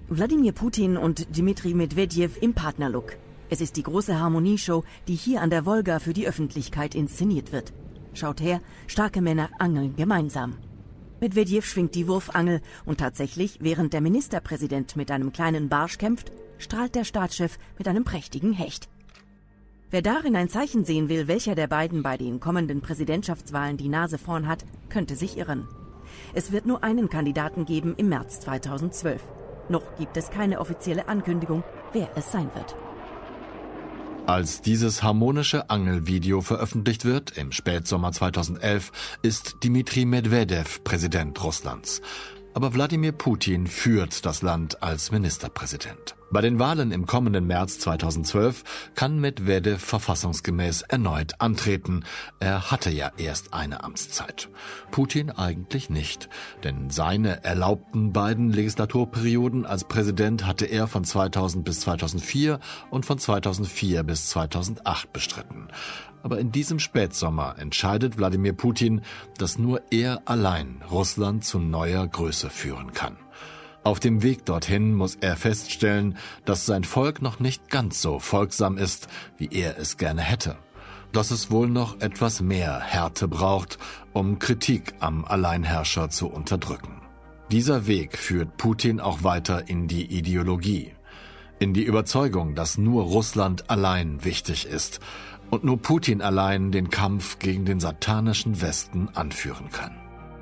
Wladimir Putin und Dmitri Medvedev im Partnerlook. Es ist die große Harmonieshow, die hier an der Wolga für die Öffentlichkeit inszeniert wird. Schaut her, starke Männer angeln gemeinsam. Medvedev schwingt die Wurfangel und tatsächlich, während der Ministerpräsident mit einem kleinen Barsch kämpft, strahlt der Staatschef mit einem prächtigen Hecht. Wer darin ein Zeichen sehen will, welcher der beiden bei den kommenden Präsidentschaftswahlen die Nase vorn hat, könnte sich irren. Es wird nur einen Kandidaten geben im März 2012. Noch gibt es keine offizielle Ankündigung, wer es sein wird. Als dieses harmonische Angelvideo veröffentlicht wird, im Spätsommer 2011, ist Dmitri Medvedev Präsident Russlands. Aber Wladimir Putin führt das Land als Ministerpräsident. Bei den Wahlen im kommenden März 2012 kann Medvedev verfassungsgemäß erneut antreten. Er hatte ja erst eine Amtszeit. Putin eigentlich nicht, denn seine erlaubten beiden Legislaturperioden als Präsident hatte er von 2000 bis 2004 und von 2004 bis 2008 bestritten. Aber in diesem Spätsommer entscheidet Wladimir Putin, dass nur er allein Russland zu neuer Größe führen kann. Auf dem Weg dorthin muss er feststellen, dass sein Volk noch nicht ganz so folgsam ist, wie er es gerne hätte. Dass es wohl noch etwas mehr Härte braucht, um Kritik am Alleinherrscher zu unterdrücken. Dieser Weg führt Putin auch weiter in die Ideologie. In die Überzeugung, dass nur Russland allein wichtig ist und nur Putin allein den Kampf gegen den satanischen Westen anführen kann.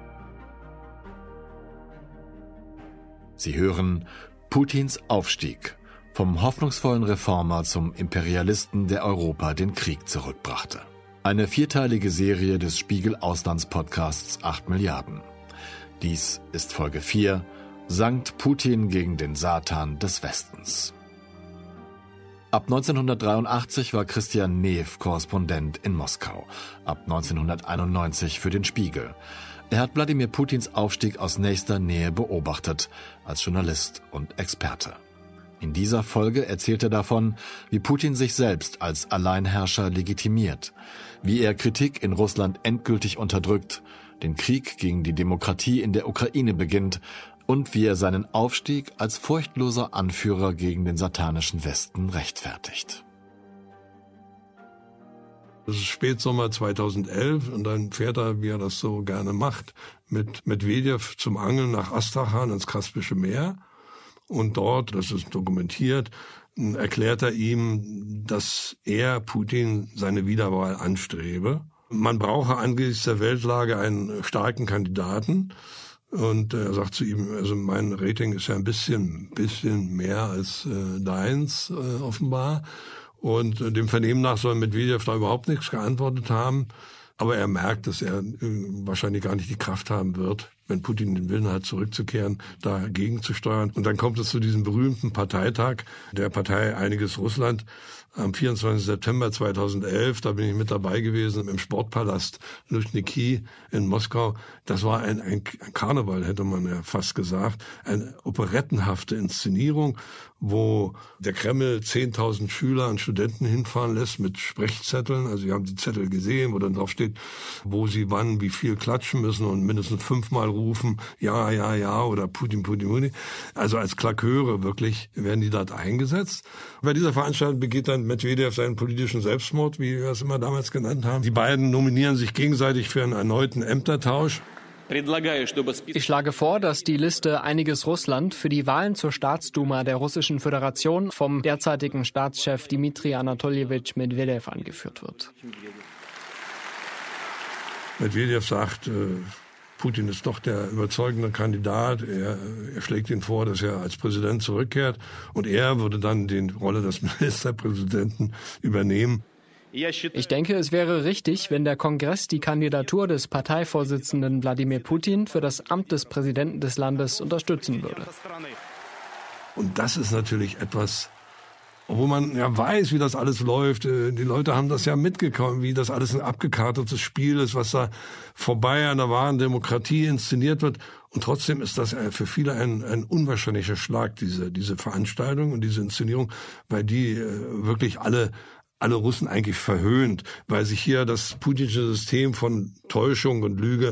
Sie hören Putins Aufstieg, vom hoffnungsvollen Reformer zum Imperialisten, der Europa den Krieg zurückbrachte. Eine 4-teilige Serie des Spiegel-Auslandspodcasts 8 Milliarden. Dies ist Folge 4, Sankt Putin gegen den Satan des Westens. Ab 1983 war Christian Neff Korrespondent in Moskau, ab 1991 für den Spiegel. Er hat Wladimir Putins Aufstieg aus nächster Nähe beobachtet, als Journalist und Experte. In dieser Folge erzählt er davon, wie Putin sich selbst als Alleinherrscher legitimiert, wie er Kritik in Russland endgültig unterdrückt, den Krieg gegen die Demokratie in der Ukraine beginnt und wie er seinen Aufstieg als furchtloser Anführer gegen den satanischen Westen rechtfertigt. Das ist Spätsommer 2011 und dann fährt er, wie er das so gerne macht, mit Medvedev zum Angeln nach Astrachan ins Kaspische Meer. Und dort, das ist dokumentiert, erklärt er ihm, dass er, Putin, seine Wiederwahl anstrebe. Man brauche angesichts der Weltlage einen starken Kandidaten. Und er sagt zu ihm, also mein Rating ist ja ein bisschen mehr als deins offenbar. Und dem Vernehmen nach soll Medvedev da überhaupt nichts geantwortet haben. Aber er merkt, dass er wahrscheinlich gar nicht die Kraft haben wird, wenn Putin den Willen hat, zurückzukehren, dagegen zu steuern. Und dann kommt es zu diesem berühmten Parteitag der Partei Einiges Russland am 24. September 2011. Da bin ich mit dabei gewesen im Sportpalast Luschniki in Moskau. Das war ein Karneval, hätte man ja fast gesagt. Eine operettenhafte Inszenierung, wo der Kreml 10.000 Schüler und Studenten hinfahren lässt mit Sprechzetteln. Also sie haben die Zettel gesehen, wo dann drauf steht, wo sie wann wie viel klatschen müssen und mindestens 5-mal rufen, ja, ja, ja oder Putin, Putin, Putin. Also als Klaköre wirklich werden die dort eingesetzt. Bei dieser Veranstaltung begeht dann Medvedev seinen politischen Selbstmord, wie wir es immer damals genannt haben. Die beiden nominieren sich gegenseitig für einen erneuten Ämtertausch. Ich schlage vor, dass die Liste Einiges Russland für die Wahlen zur Staatsduma der Russischen Föderation vom derzeitigen Staatschef Dmitri Anatoljewitsch Medvedev angeführt wird. Medvedev sagt, Putin ist doch der überzeugende Kandidat. Er schlägt ihn vor, dass er als Präsident zurückkehrt. Und er würde dann die Rolle des Ministerpräsidenten übernehmen. Ich denke, es wäre richtig, wenn der Kongress die Kandidatur des Parteivorsitzenden Wladimir Putin für das Amt des Präsidenten des Landes unterstützen würde. Und das ist natürlich etwas, obwohl man ja weiß, wie das alles läuft. Die Leute haben das ja mitgekommen, wie das alles ein abgekartetes Spiel ist, was da vorbei an der wahren Demokratie inszeniert wird. Und trotzdem ist das für viele ein unwahrscheinlicher Schlag, diese Veranstaltung und diese Inszenierung, weil die wirklich alle Russen eigentlich verhöhnt, weil sich hier das putinsche System von Täuschung und Lüge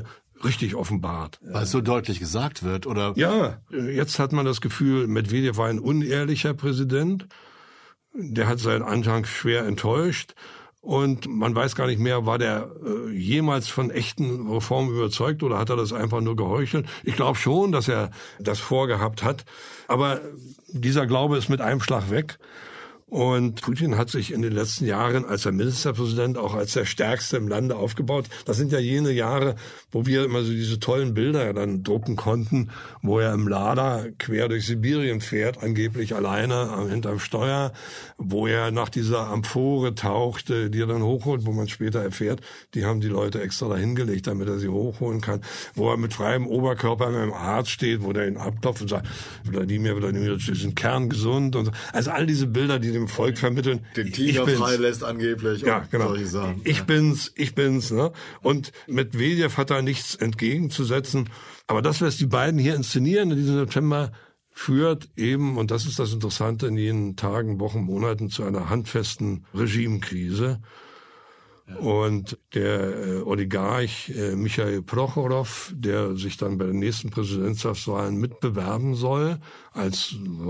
richtig offenbart. Weil es so deutlich gesagt wird, oder? Ja, jetzt hat man das Gefühl, Medvedev war ein unehrlicher Präsident. Der hat seinen Anhang schwer enttäuscht. Und man weiß gar nicht mehr, war der jemals von echten Reformen überzeugt oder hat er das einfach nur geheuchelt? Ich glaube schon, dass er das vorgehabt hat. Aber dieser Glaube ist mit einem Schlag weg. Und Putin hat sich in den letzten Jahren als Ministerpräsident auch als der Stärkste im Lande aufgebaut. Das sind ja jene Jahre, wo wir immer so diese tollen Bilder dann drucken konnten, wo er im Lada quer durch Sibirien fährt, angeblich alleine hinterm Steuer, wo er nach dieser Amphore tauchte, die er dann hochholt, wo man später erfährt, die haben die Leute extra dahin gelegt, damit er sie hochholen kann, wo er mit freiem Oberkörper im Arzt steht, wo der ihn abklopft und sagt, Wladimir, Sie sind kerngesund und so. Also all diese Bilder, die dem Volk vermitteln. Den Tiger freilässt angeblich. Ja, genau. Ich bin's. Ne? Und Medvedev hat da nichts entgegenzusetzen. Aber das, was die beiden hier inszenieren in diesem September, führt eben, und das ist das Interessante, in jenen Tagen, Wochen, Monaten zu einer handfesten Regimekrise. Ja. Und der Oligarch Michail Prochorow, der sich dann bei den nächsten Präsidentschaftswahlen mitbewerben soll, als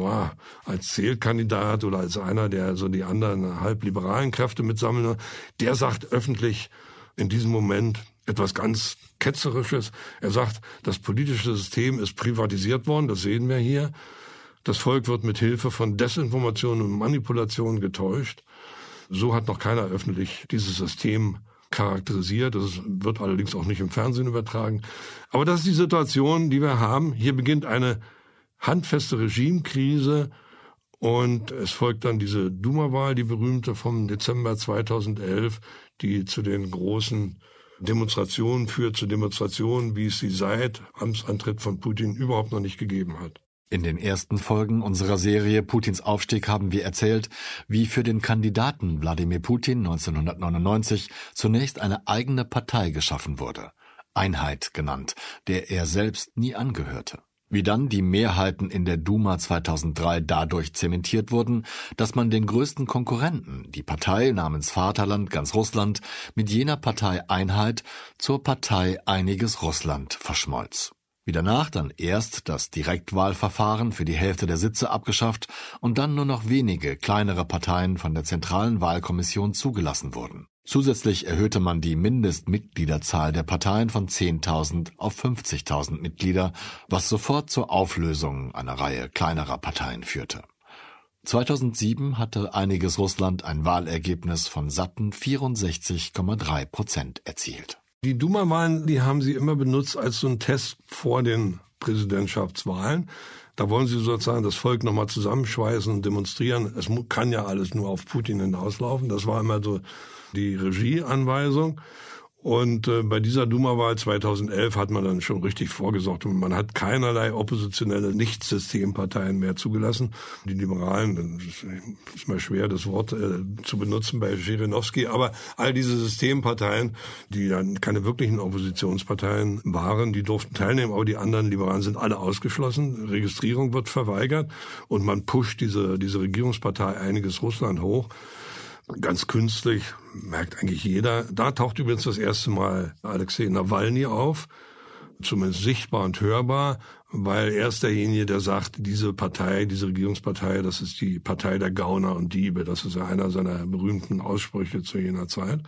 Zählkandidat oder als einer, der so die anderen halbliberalen Kräfte mitsammeln, der sagt öffentlich in diesem Moment etwas ganz Ketzerisches. Er sagt, das politische System ist privatisiert worden, das sehen wir hier. Das Volk wird mit Hilfe von Desinformation und Manipulation getäuscht. So hat noch keiner öffentlich dieses System charakterisiert. Das wird allerdings auch nicht im Fernsehen übertragen. Aber das ist die Situation, die wir haben. Hier beginnt eine handfeste Regimekrise und es folgt dann diese Duma-Wahl, die berühmte vom Dezember 2011, die zu den großen Demonstrationen führt, zu Demonstrationen, wie es sie seit Amtsantritt von Putin überhaupt noch nicht gegeben hat. In den ersten Folgen unserer Serie Putins Aufstieg haben wir erzählt, wie für den Kandidaten Wladimir Putin 1999 zunächst eine eigene Partei geschaffen wurde, Einheit genannt, der er selbst nie angehörte. Wie dann die Mehrheiten in der Duma 2003 dadurch zementiert wurden, dass man den größten Konkurrenten, die Partei namens Vaterland ganz Russland, mit jener Partei Einheit zur Partei Einiges Russland verschmolz. Wie danach dann erst das Direktwahlverfahren für die Hälfte der Sitze abgeschafft und dann nur noch wenige kleinere Parteien von der Zentralen Wahlkommission zugelassen wurden. Zusätzlich erhöhte man die Mindestmitgliederzahl der Parteien von 10.000 auf 50.000 Mitglieder, was sofort zur Auflösung einer Reihe kleinerer Parteien führte. 2007 hatte Einiges Russland ein Wahlergebnis von satten 64,3% erzielt. Die Duma-Wahlen, die haben sie immer benutzt als so ein Test vor den Präsidentschaftswahlen. Da wollen sie sozusagen das Volk nochmal zusammenschweißen und demonstrieren. Es kann ja alles nur auf Putin hinauslaufen. Das war immer so die Regieanweisung. Und bei dieser Duma-Wahl 2011 hat man dann schon richtig vorgesorgt und man hat keinerlei oppositionelle Nicht-Systemparteien mehr zugelassen. Die Liberalen, das ist mal schwer, das Wort zu benutzen bei Zhirinovsky, aber all diese Systemparteien, die dann keine wirklichen Oppositionsparteien waren, die durften teilnehmen, aber die anderen Liberalen sind alle ausgeschlossen. Registrierung wird verweigert und man pusht diese Regierungspartei Einiges Russland hoch. Ganz künstlich, merkt eigentlich jeder. Da taucht übrigens das erste Mal Alexei Nawalny auf, zumindest sichtbar und hörbar, weil er ist derjenige, der sagt, diese Partei, diese Regierungspartei, das ist die Partei der Gauner und Diebe. Das ist ja einer seiner berühmten Aussprüche zu jener Zeit.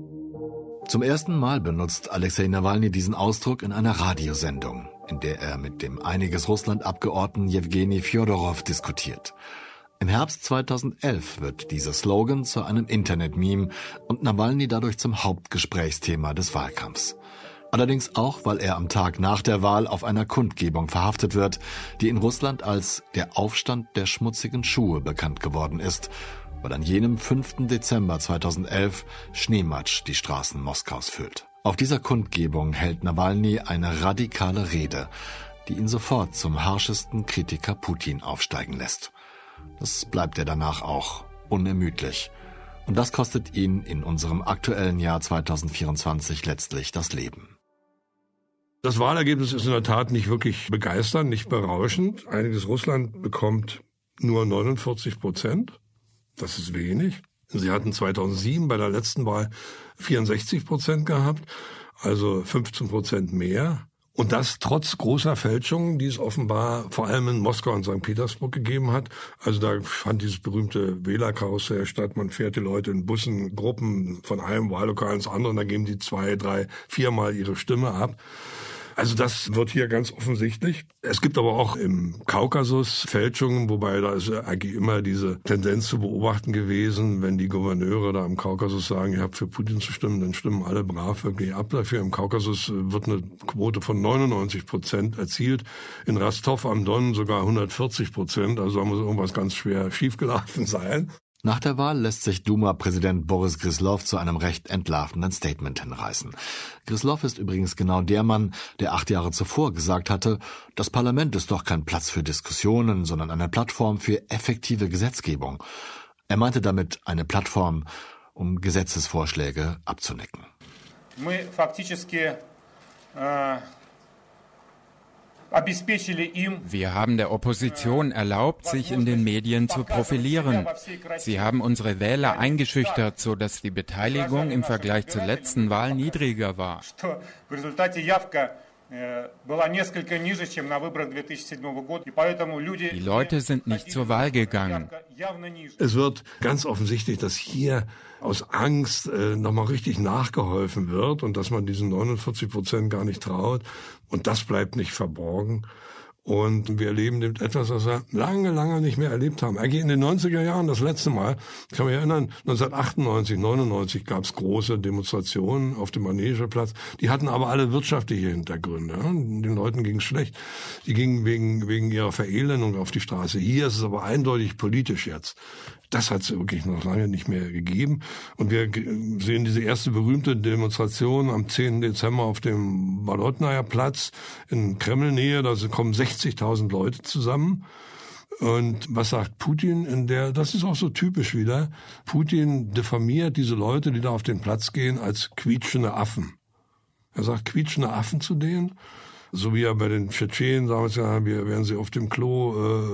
Zum ersten Mal benutzt Alexei Nawalny diesen Ausdruck in einer Radiosendung, in der er mit dem Einiges Russland-Abgeordneten Jewgeni Fjodorow diskutiert. Im Herbst 2011 wird dieser Slogan zu einem Internet-Meme und Nawalny dadurch zum Hauptgesprächsthema des Wahlkampfs. Allerdings auch, weil er am Tag nach der Wahl auf einer Kundgebung verhaftet wird, die in Russland als der Aufstand der schmutzigen Schuhe bekannt geworden ist, weil an jenem 5. Dezember 2011 Schneematsch die Straßen Moskaus füllt. Auf dieser Kundgebung hält Nawalny eine radikale Rede, die ihn sofort zum harschesten Kritiker Putin aufsteigen lässt. Das bleibt er danach auch, unermüdlich. Und das kostet ihn in unserem aktuellen Jahr 2024 letztlich das Leben. Das Wahlergebnis ist in der Tat nicht wirklich begeisternd, nicht berauschend. Einiges Russland bekommt nur 49%. Das ist wenig. Sie hatten 2007 bei der letzten Wahl 64% gehabt. also 15% mehr. Und das trotz großer Fälschungen, die es offenbar vor allem in Moskau und St. Petersburg gegeben hat. Also da fand dieses berühmte Wählerkarussell statt. Man fährt die Leute in Bussen, Gruppen von einem Wahllokal ins andere und da geben die 2, 3, 4 Mal ihre Stimme ab. Also das wird hier ganz offensichtlich. Es gibt aber auch im Kaukasus Fälschungen, wobei da ist eigentlich immer diese Tendenz zu beobachten gewesen, wenn die Gouverneure da im Kaukasus sagen, ihr habt für Putin zu stimmen, dann stimmen alle brav wirklich ab dafür. Im Kaukasus wird eine Quote von 99% erzielt, in Rostov am Don sogar 140%, also da muss irgendwas ganz schwer schiefgelaufen sein. Nach der Wahl lässt sich Duma-Präsident Boris Gryzlov zu einem recht entlarvenden Statement hinreißen. Gryzlov ist übrigens genau der Mann, der 8 Jahre zuvor gesagt hatte, das Parlament ist doch kein Platz für Diskussionen, sondern eine Plattform für effektive Gesetzgebung. Er meinte damit eine Plattform, um Gesetzesvorschläge abzunicken. Wir haben der Opposition erlaubt, sich in den Medien zu profilieren. Sie haben unsere Wähler eingeschüchtert, sodass die Beteiligung im Vergleich zur letzten Wahl niedriger war. Die Leute sind nicht zur Wahl gegangen. Es wird ganz offensichtlich, dass hier aus Angst nochmal richtig nachgeholfen wird und dass man diesen 49% gar nicht traut. Und das bleibt nicht verborgen. Und wir erleben etwas, was wir lange, lange nicht mehr erlebt haben. Eigentlich in den 90er Jahren, das letzte Mal, ich kann mich erinnern, 1998, 99 gab es große Demonstrationen auf dem Manegeplatz. Die hatten aber alle wirtschaftliche Hintergründe. Den Leuten ging es schlecht. Die gingen wegen ihrer Verelendung auf die Straße. Hier ist es aber eindeutig politisch jetzt. Das hat es wirklich noch lange nicht mehr gegeben. Und wir sehen diese erste berühmte Demonstration am 10. Dezember auf dem Bolotnaja Platz in Kremlnähe. Da kommen 60.000 Leute zusammen. Und was sagt Putin das ist auch so typisch wieder. Putin diffamiert diese Leute, die da auf den Platz gehen, als quietschende Affen. Er sagt quietschende Affen zu denen. So wie er bei den Tschetschenen damals ja, wir werden sie auf dem Klo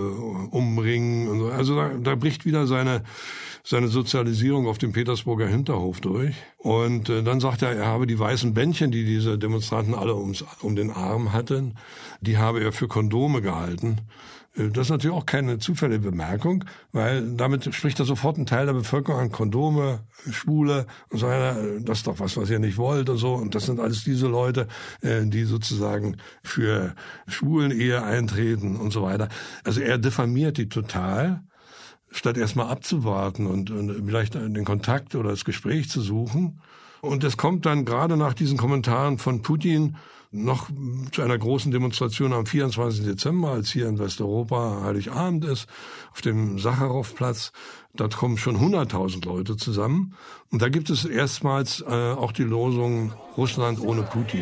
umbringen und so. Also da bricht wieder seine Sozialisierung auf dem Petersburger Hinterhof durch. Und dann sagt er habe die weißen Bändchen, die diese Demonstranten alle um den Arm hatten, die habe er für Kondome gehalten. Das ist natürlich auch keine zufällige Bemerkung, weil damit spricht er sofort ein Teil der Bevölkerung an. Kondome, Schwule und so weiter, das ist doch was ihr nicht wollt und so. Und das sind alles diese Leute, die sozusagen für Schwulenehe eintreten und so weiter. Also er diffamiert die total, statt erstmal abzuwarten und vielleicht den Kontakt oder das Gespräch zu suchen. Und es kommt dann gerade nach diesen Kommentaren von Putin noch zu einer großen Demonstration am 24. Dezember, als hier in Westeuropa Heiligabend ist, auf dem Sacharow-Platz. Dort kommen schon 100.000 Leute zusammen. Und da gibt es erstmals auch die Losung Russland ohne Putin.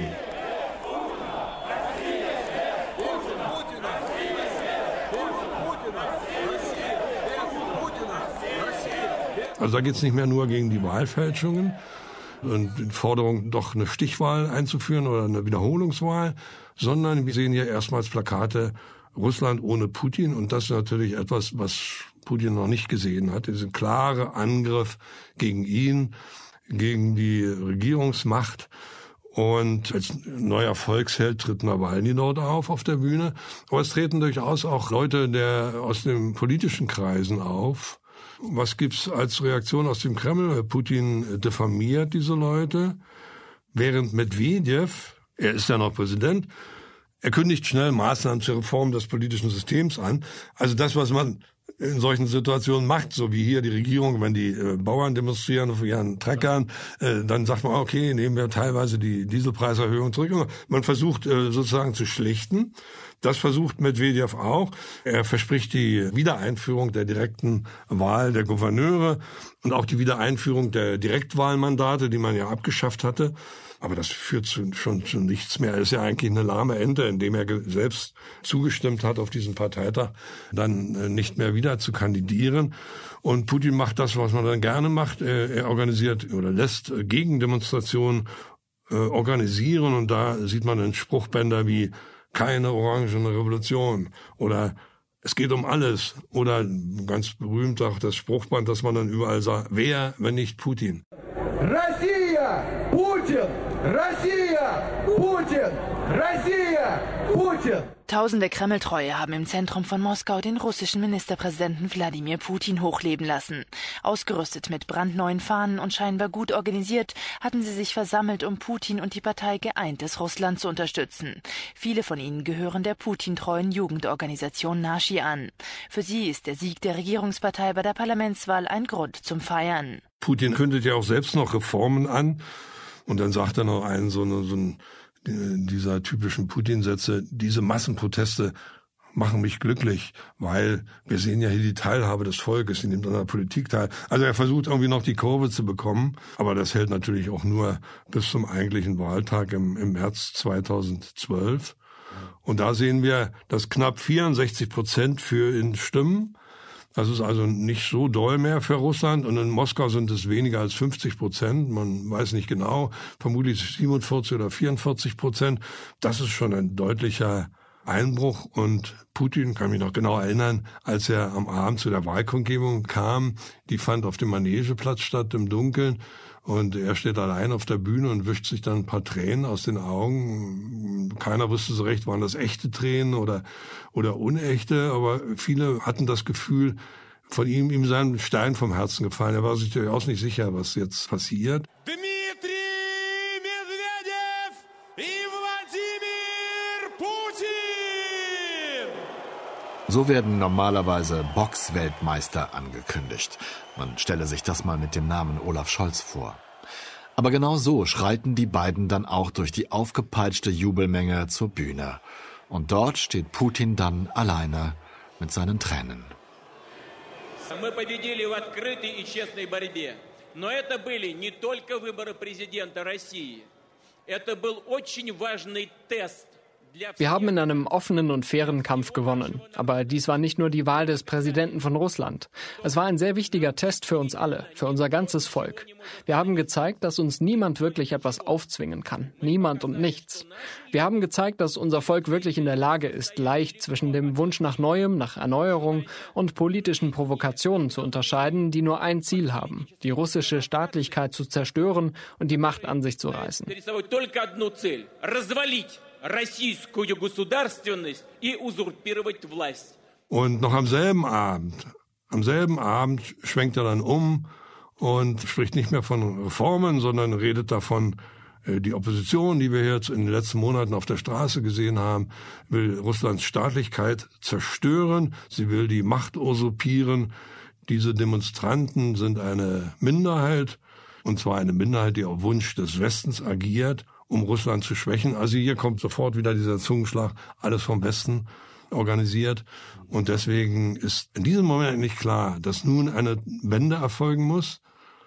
Also da geht es nicht mehr nur gegen die Wahlfälschungen und die Forderung, doch eine Stichwahl einzuführen oder eine Wiederholungswahl, sondern wir sehen hier erstmals Plakate Russland ohne Putin. Und das ist natürlich etwas, was Putin noch nicht gesehen hat. Dieser klare Angriff gegen ihn, gegen die Regierungsmacht. Und als neuer Volksheld tritt Nawalny dort auf der Bühne. Aber es treten durchaus auch Leute aus den politischen Kreisen auf. Was gibt's als Reaktion aus dem Kreml? Putin diffamiert diese Leute, während Medvedev, er ist ja noch Präsident, er kündigt schnell Maßnahmen zur Reform des politischen Systems an. Also das, was man in solchen Situationen macht, so wie hier die Regierung, wenn die Bauern demonstrieren auf ihren Treckern, dann sagt man, okay, nehmen wir teilweise die Dieselpreiserhöhung zurück. Man versucht sozusagen zu schlichten. Das versucht Medvedev auch. Er verspricht die Wiedereinführung der direkten Wahl der Gouverneure und auch die Wiedereinführung der Direktwahlmandate, die man ja abgeschafft hatte. Aber das führt schon zu nichts mehr. Er ist ja eigentlich eine lahme Ente, indem er selbst zugestimmt hat, auf diesen Parteitag dann nicht mehr wieder zu kandidieren. Und Putin macht das, was man dann gerne macht. Er organisiert oder lässt Gegendemonstrationen organisieren. Und da sieht man dann Spruchbänder wie keine orangene Revolution oder es geht um alles. Oder ganz berühmt auch das Spruchband, das man dann überall sah. Wer, wenn nicht Putin? Россия! Putin! Putin! Россия! Putin! Россия! Putin! Tausende Kreml-Treue haben im Zentrum von Moskau den russischen Ministerpräsidenten Wladimir Putin hochleben lassen. Ausgerüstet mit brandneuen Fahnen und scheinbar gut organisiert, hatten sie sich versammelt, um Putin und die Partei Geeintes Russland zu unterstützen. Viele von ihnen gehören der Putin-treuen Jugendorganisation Nashi an. Für sie ist der Sieg der Regierungspartei bei der Parlamentswahl ein Grund zum Feiern. Putin kündet ja auch selbst noch Reformen an. Und dann sagt er noch dieser typischen Putin-Sätze, diese Massenproteste machen mich glücklich, weil wir sehen ja hier die Teilhabe des Volkes, die nimmt an der Politik teil. Also er versucht irgendwie noch die Kurve zu bekommen, aber das hält natürlich auch nur bis zum eigentlichen Wahltag im März 2012. Und da sehen wir, dass knapp 64% für ihn stimmen. Das ist also nicht so doll mehr für Russland. Und in Moskau sind es weniger als 50%. Man weiß nicht genau, vermutlich 47 oder 44%. Das ist schon ein deutlicher Einbruch. Und Putin, kann mich noch genau erinnern, als er am Abend zu der Wahlkundgebung kam, die fand auf dem Manegeplatz statt im Dunkeln. Und er steht allein auf der Bühne und wischt sich dann ein paar Tränen aus den Augen. Keiner wusste so recht, waren das echte Tränen oder unechte. Aber viele hatten das Gefühl, von ihm sei ein Stein vom Herzen gefallen. Er war sich durchaus nicht sicher, was jetzt passiert. Dmitri Medvedev und Wladimir Putin! So werden normalerweise Box-Weltmeister angekündigt. Man stelle sich das mal mit dem Namen Olaf Scholz vor. Aber genau so schreiten die beiden dann auch durch die aufgepeitschte Jubelmenge zur Bühne. Und dort steht Putin dann alleine mit seinen Tränen. Мы победили в открытой и честной борьбе. Но это были не только выборы президента России. Это был очень важный тест. Wir haben in einem offenen und fairen Kampf gewonnen. Aber dies war nicht nur die Wahl des Präsidenten von Russland. Es war ein sehr wichtiger Test für uns alle, für unser ganzes Volk. Wir haben gezeigt, dass uns niemand wirklich etwas aufzwingen kann. Niemand und nichts. Wir haben gezeigt, dass unser Volk wirklich in der Lage ist, leicht zwischen dem Wunsch nach Neuem, nach Erneuerung und politischen Provokationen zu unterscheiden, die nur ein Ziel haben: die russische Staatlichkeit zu zerstören und die Macht an sich zu reißen. Und noch am selben Abend schwenkt er dann um und spricht nicht mehr von Reformen, sondern redet davon, die Opposition, die wir jetzt in den letzten Monaten auf der Straße gesehen haben, will Russlands Staatlichkeit zerstören. Sie will die Macht usurpieren. Diese Demonstranten sind eine Minderheit, und zwar eine Minderheit, die auf Wunsch des Westens agiert, um Russland zu schwächen. Also hier kommt sofort wieder dieser Zungenschlag, alles vom Westen organisiert. Und deswegen ist in diesem Moment nicht klar, dass nun eine Wende erfolgen muss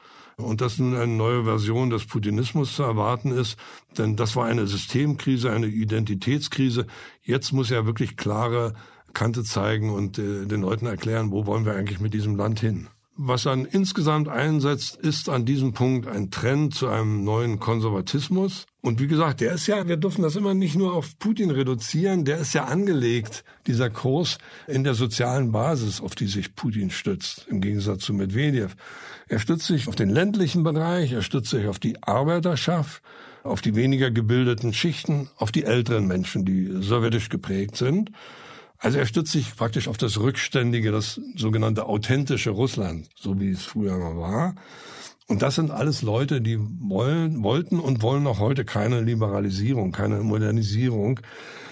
und dass nun eine neue Version des Putinismus zu erwarten ist. Denn das war eine Systemkrise, eine Identitätskrise. Jetzt muss er wirklich klare Kante zeigen und den Leuten erklären, wo wollen wir eigentlich mit diesem Land hin. Was dann insgesamt einsetzt, ist an diesem Punkt ein Trend zu einem neuen Konservatismus. Und wie gesagt, der ist ja, wir dürfen das immer nicht nur auf Putin reduzieren, der ist ja angelegt, dieser Kurs in der sozialen Basis, auf die sich Putin stützt, im Gegensatz zu Medvedev. Er stützt sich auf den ländlichen Bereich, er stützt sich auf die Arbeiterschaft, auf die weniger gebildeten Schichten, auf die älteren Menschen, die sowjetisch geprägt sind. Also er stützt sich praktisch auf das rückständige, das sogenannte authentische Russland, so wie es früher mal war. Und das sind alles Leute, die wollten und wollen auch heute keine Liberalisierung, keine Modernisierung.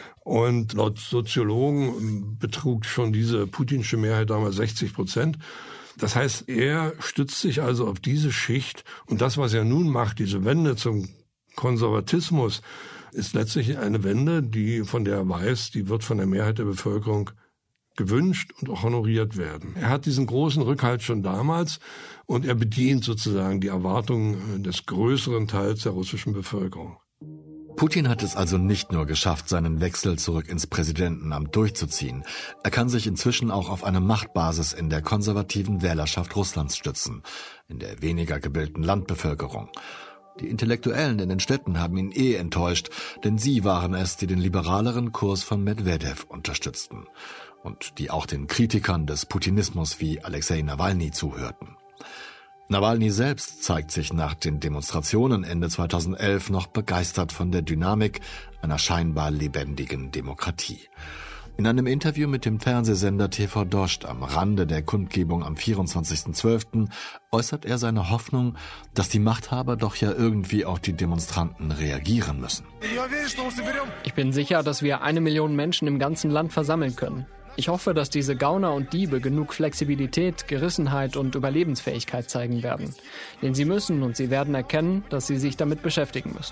Und laut Soziologen betrug schon diese putinsche Mehrheit damals 60%. Das heißt, er stützt sich also auf diese Schicht. Und das, was er nun macht, diese Wende zum Konservatismus, ist letztlich eine Wende, von der er weiß, die wird von der Mehrheit der Bevölkerung gewünscht und auch honoriert werden. Er hat diesen großen Rückhalt schon damals und er bedient sozusagen die Erwartungen des größeren Teils der russischen Bevölkerung. Putin hat es also nicht nur geschafft, seinen Wechsel zurück ins Präsidentenamt durchzuziehen. Er kann sich inzwischen auch auf eine Machtbasis in der konservativen Wählerschaft Russlands stützen, in der weniger gebildeten Landbevölkerung. Die Intellektuellen in den Städten haben ihn enttäuscht, denn sie waren es, die den liberaleren Kurs von Medvedev unterstützten und die auch den Kritikern des Putinismus wie Alexei Nawalny zuhörten. Nawalny selbst zeigt sich nach den Demonstrationen Ende 2011 noch begeistert von der Dynamik einer scheinbar lebendigen Demokratie. In einem Interview mit dem Fernsehsender TV Dost am Rande der Kundgebung am 24.12. äußert er seine Hoffnung, dass die Machthaber doch ja irgendwie auf die Demonstranten reagieren müssen. Ich bin sicher, dass wir 1 Million Menschen im ganzen Land versammeln können. Ich hoffe, dass diese Gauner und Diebe genug Flexibilität, Gerissenheit und Überlebensfähigkeit zeigen werden. Denn sie müssen und sie werden erkennen, dass sie sich damit beschäftigen müssen.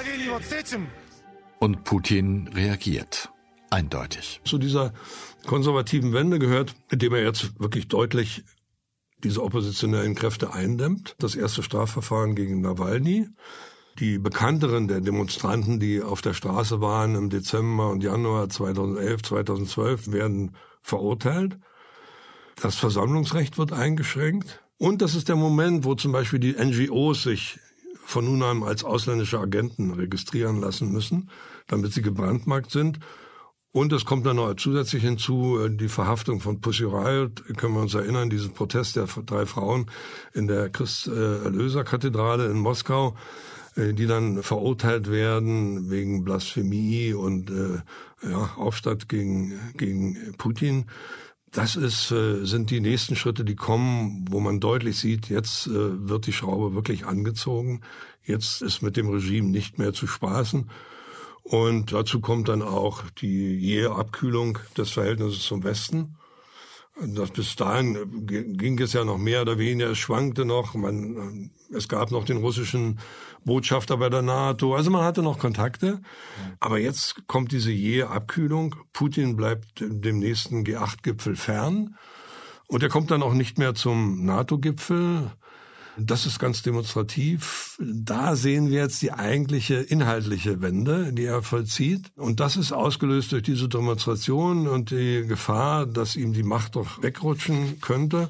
Und Putin reagiert. Eindeutig. Zu dieser konservativen Wende gehört, indem er jetzt wirklich deutlich diese oppositionellen Kräfte eindämmt. Das erste Strafverfahren gegen Nawalny. Die bekannteren der Demonstranten, die auf der Straße waren im Dezember und Januar 2011, 2012, werden verurteilt. Das Versammlungsrecht wird eingeschränkt. Und das ist der Moment, wo zum Beispiel die NGOs sich von nun an als ausländische Agenten registrieren lassen müssen, damit sie gebrandmarkt sind. Und es kommt dann noch zusätzlich hinzu die Verhaftung von Pussy Riot, können wir uns erinnern, diesen Protest der 3 Frauen in der Christ-Erlöser-Kathedrale in Moskau, die dann verurteilt werden wegen Blasphemie und Aufstand gegen Putin. Das sind die nächsten Schritte, die kommen, wo man deutlich sieht, jetzt wird die Schraube wirklich angezogen. Jetzt ist mit dem Regime nicht mehr zu spaßen. Und dazu kommt dann auch die jähe Abkühlung des Verhältnisses zum Westen. Bis dahin ging es ja noch mehr oder weniger, es schwankte noch. Es gab noch den russischen Botschafter bei der NATO. Also man hatte noch Kontakte. Aber jetzt kommt diese jähe Abkühlung. Putin bleibt dem nächsten G8-Gipfel fern. Und er kommt dann auch nicht mehr zum NATO-Gipfel. Das ist ganz demonstrativ. Da sehen wir jetzt die eigentliche inhaltliche Wende, die er vollzieht. Und das ist ausgelöst durch diese Demonstration und die Gefahr, dass ihm die Macht doch wegrutschen könnte.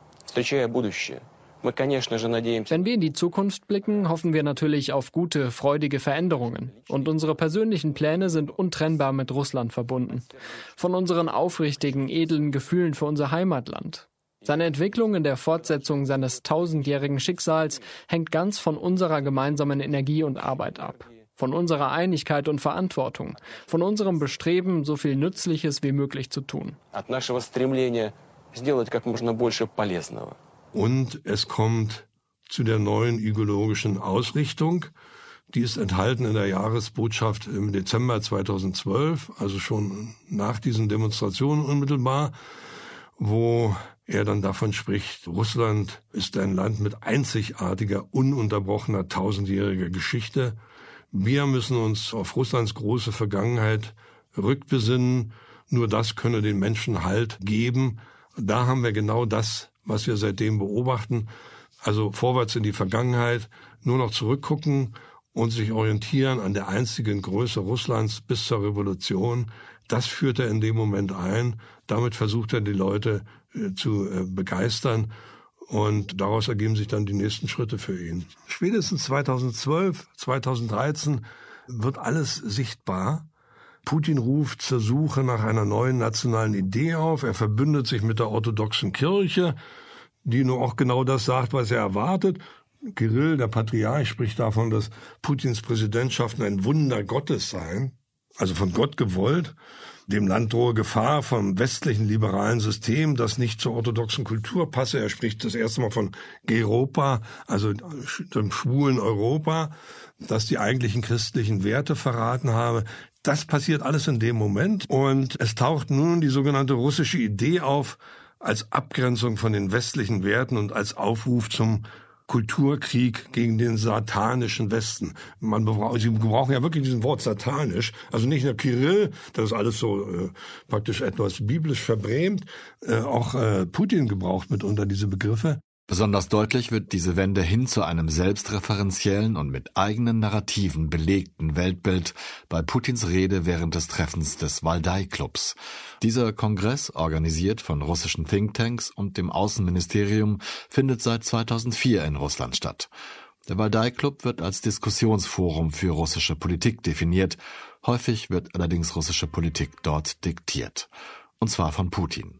Wenn wir in die Zukunft blicken, hoffen wir natürlich auf gute, freudige Veränderungen. Und unsere persönlichen Pläne sind untrennbar mit Russland verbunden. Von unseren aufrichtigen, edlen Gefühlen für unser Heimatland. Seine Entwicklung in der Fortsetzung seines 1000-jährigen Schicksals hängt ganz von unserer gemeinsamen Energie und Arbeit ab. Von unserer Einigkeit und Verantwortung. Von unserem Bestreben, so viel Nützliches wie möglich zu tun. Und es kommt zu der neuen ideologischen Ausrichtung. Die ist enthalten in der Jahresbotschaft im Dezember 2012, also schon nach diesen Demonstrationen unmittelbar, wo er dann davon spricht, Russland ist ein Land mit einzigartiger, ununterbrochener 1000-jähriger Geschichte. Wir müssen uns auf Russlands große Vergangenheit rückbesinnen. Nur das könne den Menschen Halt geben. Da haben wir genau das, was wir seitdem beobachten. Also vorwärts in die Vergangenheit, nur noch zurückgucken und sich orientieren an der einzigen Größe Russlands bis zur Revolution. Das führt er in dem Moment ein. Damit versucht er, die Leute zu begeistern. Und daraus ergeben sich dann die nächsten Schritte für ihn. Spätestens 2012, 2013 wird alles sichtbar. Putin ruft zur Suche nach einer neuen nationalen Idee auf. Er verbündet sich mit der orthodoxen Kirche, die nur auch genau das sagt, was er erwartet. Kirill, der Patriarch, spricht davon, dass Putins Präsidentschaften ein Wunder Gottes seien, also von Gott gewollt. Dem Land drohe Gefahr vom westlichen liberalen System, das nicht zur orthodoxen Kultur passe. Er spricht das erste Mal von Europa, also dem schwulen Europa, das die eigentlichen christlichen Werte verraten habe. Das passiert alles in dem Moment und es taucht nun die sogenannte russische Idee auf als Abgrenzung von den westlichen Werten und als Aufruf zum Kulturkrieg gegen den satanischen Westen. Sie gebrauchen ja wirklich diesen Wort satanisch, also nicht nur Kirill, das ist alles so praktisch etwas biblisch verbrämt, auch Putin gebraucht mitunter diese Begriffe. Besonders deutlich wird diese Wende hin zu einem selbstreferenziellen und mit eigenen Narrativen belegten Weltbild bei Putins Rede während des Treffens des Waldai-Clubs. Dieser Kongress, organisiert von russischen Thinktanks und dem Außenministerium, findet seit 2004 in Russland statt. Der Waldai-Club wird als Diskussionsforum für russische Politik definiert. Häufig wird allerdings russische Politik dort diktiert. Und zwar von Putin.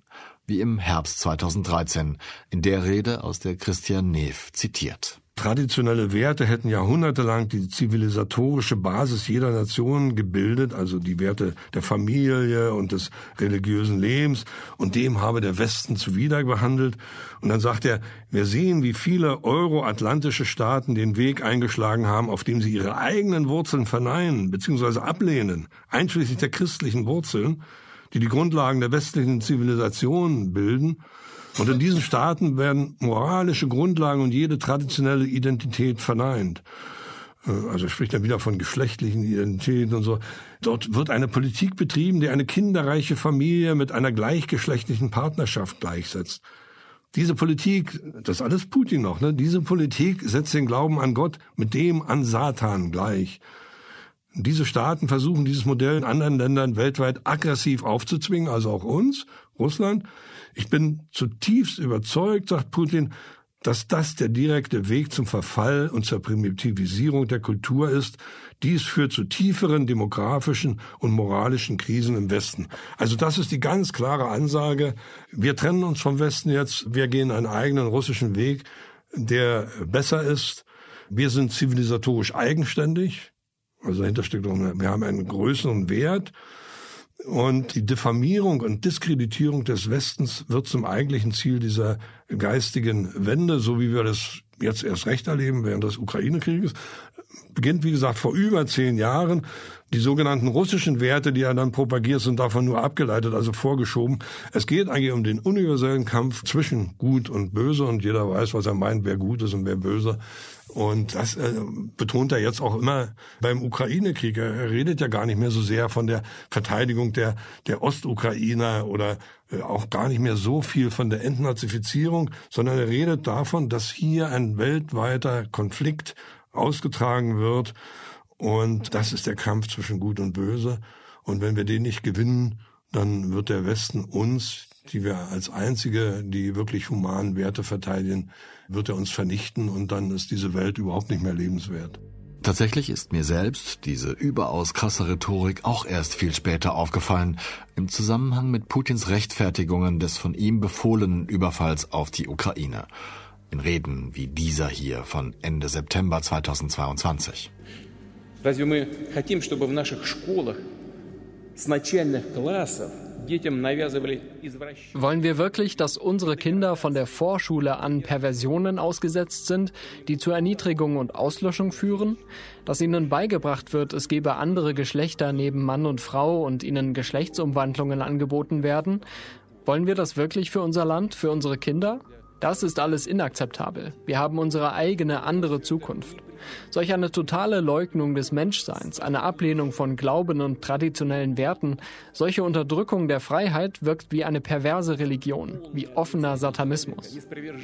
wie im Herbst 2013, in der Rede, aus der Christian Neff zitiert. Traditionelle Werte hätten jahrhundertelang die zivilisatorische Basis jeder Nation gebildet, also die Werte der Familie und des religiösen Lebens, und dem habe der Westen zuwider behandelt. Und dann sagt er, wir sehen, wie viele euroatlantische Staaten den Weg eingeschlagen haben, auf dem sie ihre eigenen Wurzeln verneinen bzw. ablehnen, einschließlich der christlichen Wurzeln, die die Grundlagen der westlichen Zivilisation bilden. Und in diesen Staaten werden moralische Grundlagen und jede traditionelle Identität verneint. Also spricht er wieder von geschlechtlichen Identitäten und so. Dort wird eine Politik betrieben, die eine kinderreiche Familie mit einer gleichgeschlechtlichen Partnerschaft gleichsetzt. Diese Politik, das ist alles Putin noch, ne? Diese Politik setzt den Glauben an Gott mit dem an Satan gleich. Diese Staaten versuchen, dieses Modell in anderen Ländern weltweit aggressiv aufzuzwingen, also auch uns, Russland. Ich bin zutiefst überzeugt, sagt Putin, dass das der direkte Weg zum Verfall und zur Primitivisierung der Kultur ist. Dies führt zu tieferen demografischen und moralischen Krisen im Westen. Also das ist die ganz klare Ansage. Wir trennen uns vom Westen jetzt. Wir gehen einen eigenen russischen Weg, der besser ist. Wir sind zivilisatorisch eigenständig. Also dahinter steckt auch, wir haben einen größeren Wert. Und die Diffamierung und Diskreditierung des Westens wird zum eigentlichen Ziel dieser geistigen Wende, so wie wir das jetzt erst recht erleben während des Ukraine-Krieges. Beginnt, wie gesagt, vor über 10 Jahren. Die sogenannten russischen Werte, die er dann propagiert, sind davon nur abgeleitet, also vorgeschoben. Es geht eigentlich um den universellen Kampf zwischen Gut und Böse, und jeder weiß, was er meint, wer gut ist und wer böse. Und das betont er jetzt auch immer beim Ukraine-Krieg. Er redet ja gar nicht mehr so sehr von der Verteidigung der Ostukrainer oder auch gar nicht mehr so viel von der Entnazifizierung, sondern er redet davon, dass hier ein weltweiter Konflikt ausgetragen wird. Und das ist der Kampf zwischen Gut und Böse. Und wenn wir den nicht gewinnen, dann wird der Westen uns, die wir als Einzige die wirklich humanen Werte verteidigen, wird er uns vernichten, und dann ist diese Welt überhaupt nicht mehr lebenswert. Tatsächlich ist mir selbst diese überaus krasse Rhetorik auch erst viel später aufgefallen, im Zusammenhang mit Putins Rechtfertigungen des von ihm befohlenen Überfalls auf die Ukraine. In Reden wie dieser hier von Ende September 2022. Разве мы хотим, чтобы в наших школах с начальных классов детям навязывали извращение? Wollen wir wirklich, dass unsere Kinder von der Vorschule an Perversionen ausgesetzt sind, die zur Erniedrigung und Auslöschung führen? Dass ihnen beigebracht wird, es gebe andere Geschlechter neben Mann und Frau und ihnen Geschlechtsumwandlungen angeboten werden? Wollen wir das wirklich für unser Land, für unsere Kinder? Das ist alles inakzeptabel. Wir haben unsere eigene andere Zukunft. Solch eine totale Leugnung des Menschseins, eine Ablehnung von Glauben und traditionellen Werten, solche Unterdrückung der Freiheit wirkt wie eine perverse Religion, wie offener Satanismus.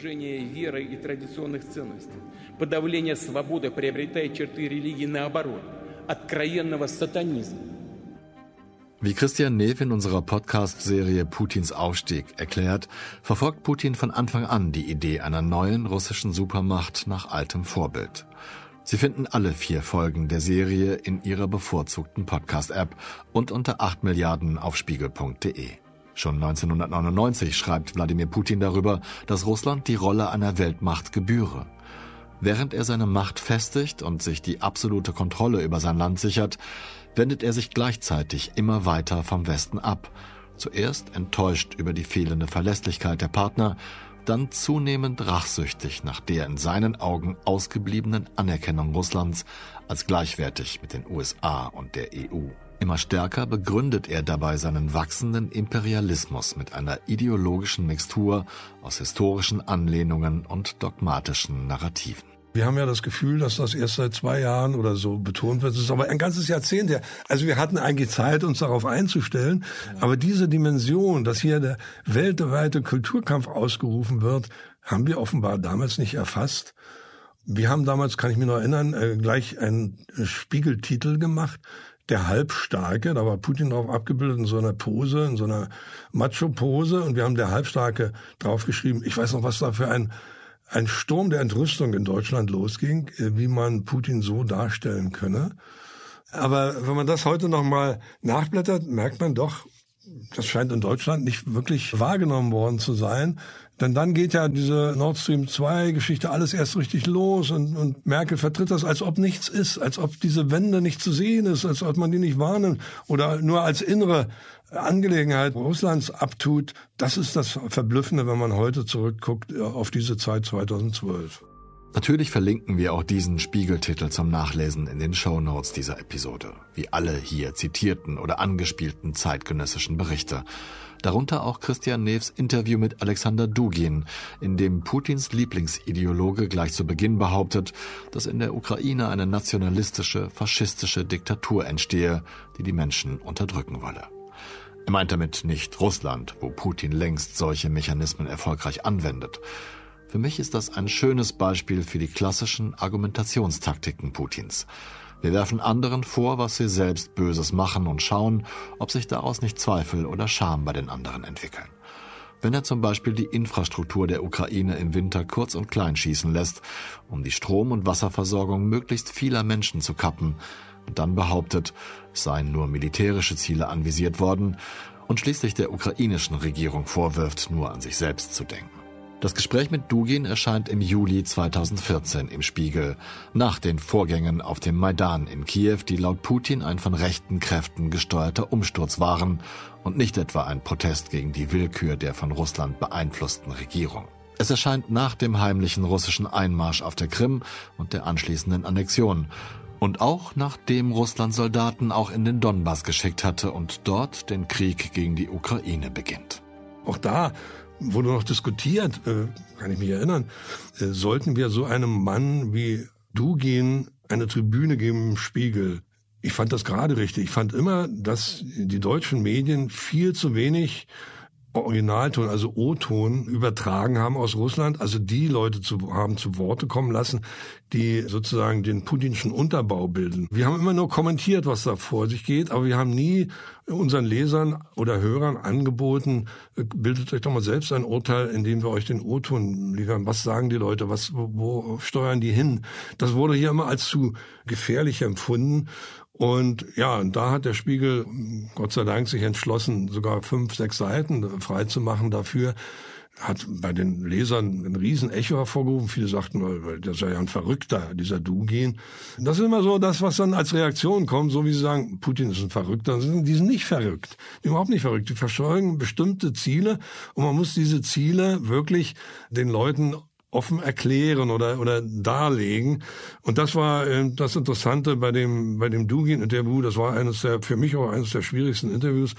Подавление свободы приобретает черты религии наоборот, откровенного сатанизма. Wie Christian Neff in unserer Podcast-Serie Putins Aufstieg erklärt, verfolgt Putin von Anfang an die Idee einer neuen russischen Supermacht nach altem Vorbild. Sie finden alle 4 Folgen der Serie in Ihrer bevorzugten Podcast-App und unter 8 Milliarden auf spiegel.de. Schon 1999 schreibt Wladimir Putin darüber, dass Russland die Rolle einer Weltmacht gebühre. Während er seine Macht festigt und sich die absolute Kontrolle über sein Land sichert, wendet er sich gleichzeitig immer weiter vom Westen ab. Zuerst enttäuscht über die fehlende Verlässlichkeit der Partner, dann zunehmend rachsüchtig nach der in seinen Augen ausgebliebenen Anerkennung Russlands als gleichwertig mit den USA und der EU. Immer stärker begründet er dabei seinen wachsenden Imperialismus mit einer ideologischen Mixtur aus historischen Anlehnungen und dogmatischen Narrativen. Wir haben ja das Gefühl, dass das erst seit 2 Jahren oder so betont wird. Es ist aber ein ganzes Jahrzehnt her. Also wir hatten eigentlich Zeit, uns darauf einzustellen. Aber diese Dimension, dass hier der weltweite Kulturkampf ausgerufen wird, haben wir offenbar damals nicht erfasst. Wir haben damals, kann ich mich noch erinnern, gleich einen Spiegeltitel gemacht. Der Halbstarke, da war Putin drauf abgebildet in so einer Pose, in so einer Macho-Pose. Und wir haben der Halbstarke draufgeschrieben. Ich weiß noch, was da für ein Sturm der Entrüstung in Deutschland losging, wie man Putin so darstellen könne. Aber wenn man das heute noch mal nachblättert, merkt man doch, Das scheint in Deutschland nicht wirklich wahrgenommen worden zu sein. Denn dann geht ja diese Nord Stream 2 Geschichte alles erst richtig los und Merkel vertritt das, als ob nichts ist, als ob diese Wende nicht zu sehen ist, als ob man die nicht wahrnimmt oder nur als innere Angelegenheit Russlands abtut. Das ist das Verblüffende, wenn man heute zurückguckt auf diese Zeit 2012. Natürlich verlinken wir auch diesen Spiegeltitel zum Nachlesen in den Shownotes dieser Episode, wie alle hier zitierten oder angespielten zeitgenössischen Berichte. Darunter auch Christian News Interview mit Alexander Dugin, in dem Putins Lieblingsideologe gleich zu Beginn behauptet, dass in der Ukraine eine nationalistische, faschistische Diktatur entstehe, die die Menschen unterdrücken wolle. Er meint damit nicht Russland, wo Putin längst solche Mechanismen erfolgreich anwendet. Für mich ist das ein schönes Beispiel für die klassischen Argumentationstaktiken Putins. Wir werfen anderen vor, was sie selbst Böses machen und schauen, ob sich daraus nicht Zweifel oder Scham bei den anderen entwickeln. Wenn er zum Beispiel die Infrastruktur der Ukraine im Winter kurz und klein schießen lässt, um die Strom- und Wasserversorgung möglichst vieler Menschen zu kappen, und dann behauptet, es seien nur militärische Ziele anvisiert worden und schließlich der ukrainischen Regierung vorwirft, nur an sich selbst zu denken. Das Gespräch mit Dugin erscheint im Juli 2014 im Spiegel, nach den Vorgängen auf dem Maidan in Kiew, die laut Putin ein von rechten Kräften gesteuerter Umsturz waren und nicht etwa ein Protest gegen die Willkür der von Russland beeinflussten Regierung. Es erscheint nach dem heimlichen russischen Einmarsch auf der Krim und der anschließenden Annexion und auch nachdem Russland Soldaten auch in den Donbass geschickt hatte und dort den Krieg gegen die Ukraine beginnt. Auch da wurde noch diskutiert, kann ich mich erinnern, sollten wir so einem Mann wie Dugin eine Tribüne geben im Spiegel. Ich fand das gerade richtig. Ich fand immer, dass die deutschen Medien viel zu wenig Originalton, also O-Ton, übertragen haben aus Russland, also die Leute haben zu Worte kommen lassen, die sozusagen den putinschen Unterbau bilden. Wir haben immer nur kommentiert, was da vor sich geht, aber wir haben nie unseren Lesern oder Hörern angeboten, bildet euch doch mal selbst ein Urteil, indem wir euch den O-Ton liefern. Was sagen die Leute? Wo steuern die hin? Das wurde hier immer als zu gefährlich empfunden. Und ja, und da hat der Spiegel Gott sei Dank sich entschlossen, sogar 5-6 Seiten frei zu machen dafür. Hat bei den Lesern ein riesen Echo hervorgerufen. Viele sagten, das ist ja ein Verrückter, dieser Dugin. Das ist immer so das, was dann als Reaktion kommt, so wie sie sagen, Putin ist ein Verrückter. Die sind nicht verrückt, die sind überhaupt nicht verrückt. Die verfolgen bestimmte Ziele und man muss diese Ziele wirklich den Leuten offen erklären oder darlegen. Und das war das Interessante bei dem Dugin-Interview. Das war für mich auch eines der schwierigsten Interviews,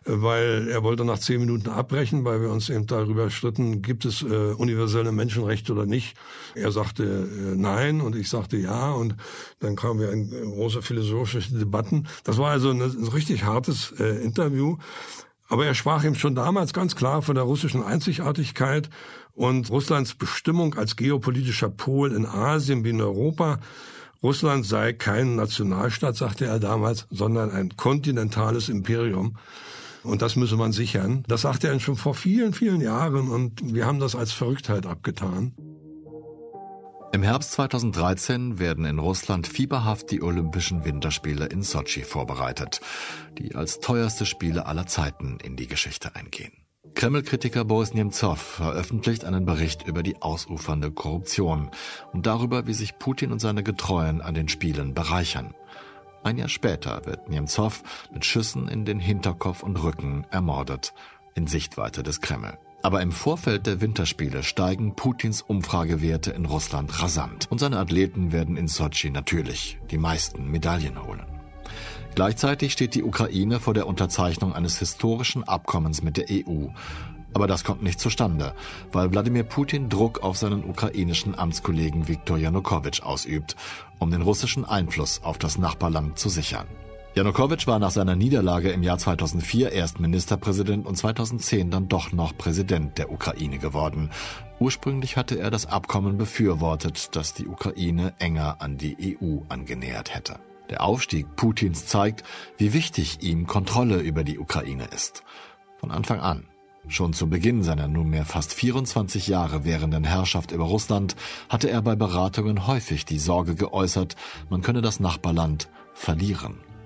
weil er wollte nach 10 Minuten abbrechen, weil wir uns eben darüber stritten, gibt es universelle Menschenrechte oder nicht. Er sagte nein und ich sagte ja und dann kamen wir in große philosophische Debatten. Das war also ein richtig hartes Interview. Aber er sprach eben schon damals ganz klar von der russischen Einzigartigkeit und Russlands Bestimmung als geopolitischer Pol in Asien wie in Europa. Russland sei kein Nationalstaat, sagte er damals, sondern ein kontinentales Imperium. Und das müsse man sichern. Das sagte er schon vor vielen, vielen Jahren und wir haben das als Verrücktheit abgetan. Im Herbst 2013 werden in Russland fieberhaft die Olympischen Winterspiele in Sotschi vorbereitet, die als teuerste Spiele aller Zeiten in die Geschichte eingehen. Kreml-Kritiker Boris Nemzow veröffentlicht einen Bericht über die ausufernde Korruption und darüber, wie sich Putin und seine Getreuen an den Spielen bereichern. Ein Jahr später wird Nemzow mit Schüssen in den Hinterkopf und Rücken ermordet, in Sichtweite des Kreml. Aber im Vorfeld der Winterspiele steigen Putins Umfragewerte in Russland rasant. Und seine Athleten werden in Sotschi natürlich die meisten Medaillen holen. Gleichzeitig steht die Ukraine vor der Unterzeichnung eines historischen Abkommens mit der EU. Aber das kommt nicht zustande, weil Wladimir Putin Druck auf seinen ukrainischen Amtskollegen Viktor Janukowitsch ausübt, um den russischen Einfluss auf das Nachbarland zu sichern. Janukowitsch war nach seiner Niederlage im Jahr 2004 erst Ministerpräsident und 2010 dann doch noch Präsident der Ukraine geworden. Ursprünglich hatte er das Abkommen befürwortet, das die Ukraine enger an die EU angenähert hätte. Der Aufstieg Putins zeigt, wie wichtig ihm Kontrolle über die Ukraine ist. Von Anfang an. Schon zu Beginn seiner nunmehr fast 24 Jahre währenden Herrschaft über Russland hatte er bei Beratungen häufig die Sorge geäußert, man könne das Nachbarland verlieren.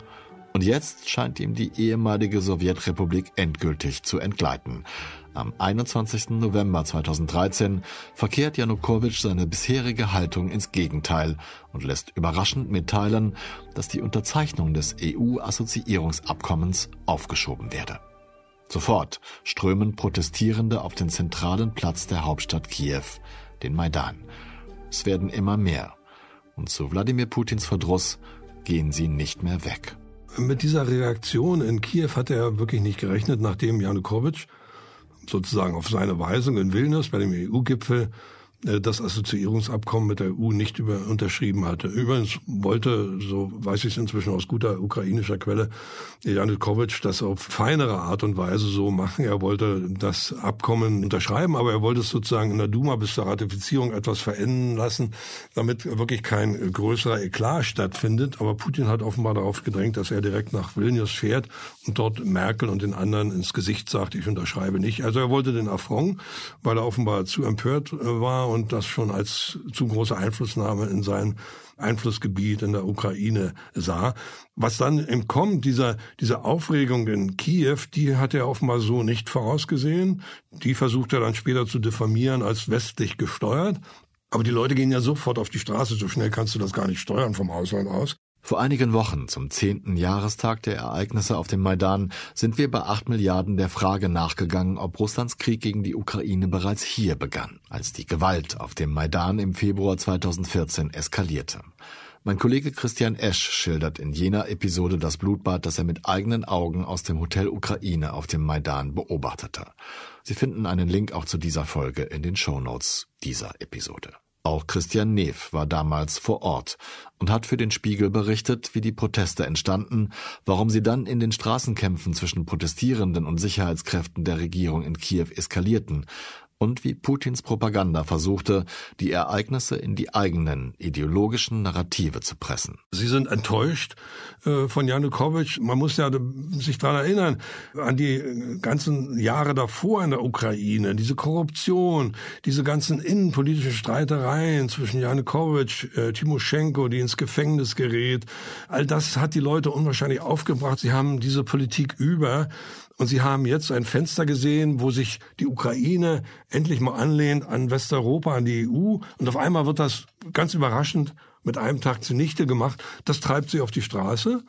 Und jetzt scheint ihm die ehemalige Sowjetrepublik endgültig zu entgleiten. Am 21. November 2013 verkehrt Janukowitsch seine bisherige Haltung ins Gegenteil und lässt überraschend mitteilen, dass die Unterzeichnung des EU-Assoziierungsabkommens aufgeschoben werde. Sofort strömen Protestierende auf den zentralen Platz der Hauptstadt Kiew, den Maidan. Es werden immer mehr. Und zu Wladimir Putins Verdruss gehen sie nicht mehr weg. Mit dieser Reaktion in Kiew hat er wirklich nicht gerechnet, nachdem Janukowitsch sozusagen auf seine Weisung in Vilnius bei dem EU-Gipfel das Assoziierungsabkommen mit der EU nicht unterschrieben hatte. Übrigens wollte, so weiß ich es inzwischen aus guter ukrainischer Quelle, Janukowitsch das auf feinere Art und Weise so machen. Er wollte das Abkommen unterschreiben, aber er wollte es sozusagen in der Duma bis zur Ratifizierung etwas verändern lassen, damit wirklich kein größerer Eklat stattfindet. Aber Putin hat offenbar darauf gedrängt, dass er direkt nach Vilnius fährt und dort Merkel und den anderen ins Gesicht sagt, ich unterschreibe nicht. Also er wollte den Affront, weil er offenbar zu empört war und das schon als zu große Einflussnahme in sein Einflussgebiet in der Ukraine sah. Was dann im Kommen, diese Aufregung in Kiew, die hat er offenbar so nicht vorausgesehen. Die versucht er dann später zu diffamieren als westlich gesteuert. Aber die Leute gehen ja sofort auf die Straße, so schnell kannst du das gar nicht steuern vom Ausland aus. Vor einigen Wochen, zum 10. Jahrestag der Ereignisse auf dem Maidan, sind wir bei 8 Milliarden der Frage nachgegangen, ob Russlands Krieg gegen die Ukraine bereits hier begann, als die Gewalt auf dem Maidan im Februar 2014 eskalierte. Mein Kollege Christian Esch schildert in jener Episode das Blutbad, das er mit eigenen Augen aus dem Hotel Ukraine auf dem Maidan beobachtete. Sie finden einen Link auch zu dieser Folge in den Shownotes dieser Episode. Auch Christian Neff war damals vor Ort und hat für den Spiegel berichtet, wie die Proteste entstanden, warum sie dann in den Straßenkämpfen zwischen Protestierenden und Sicherheitskräften der Regierung in Kiew eskalierten und wie Putins Propaganda versuchte, die Ereignisse in die eigenen ideologischen Narrative zu pressen. Sie sind enttäuscht von Janukowitsch. Man muss ja sich daran erinnern, an die ganzen Jahre davor in der Ukraine, diese Korruption, diese ganzen innenpolitischen Streitereien zwischen Janukowitsch, Timoschenko, die ins Gefängnis gerät. All das hat die Leute unwahrscheinlich aufgebracht. Sie haben diese Politik über. Und sie haben jetzt ein Fenster gesehen, wo sich die Ukraine endlich mal anlehnt an Westeuropa, an die EU. Und auf einmal wird das ganz überraschend mit einem Tag zunichte gemacht. Das treibt sie auf die Straße.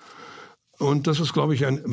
Und das ist, glaube ich, eine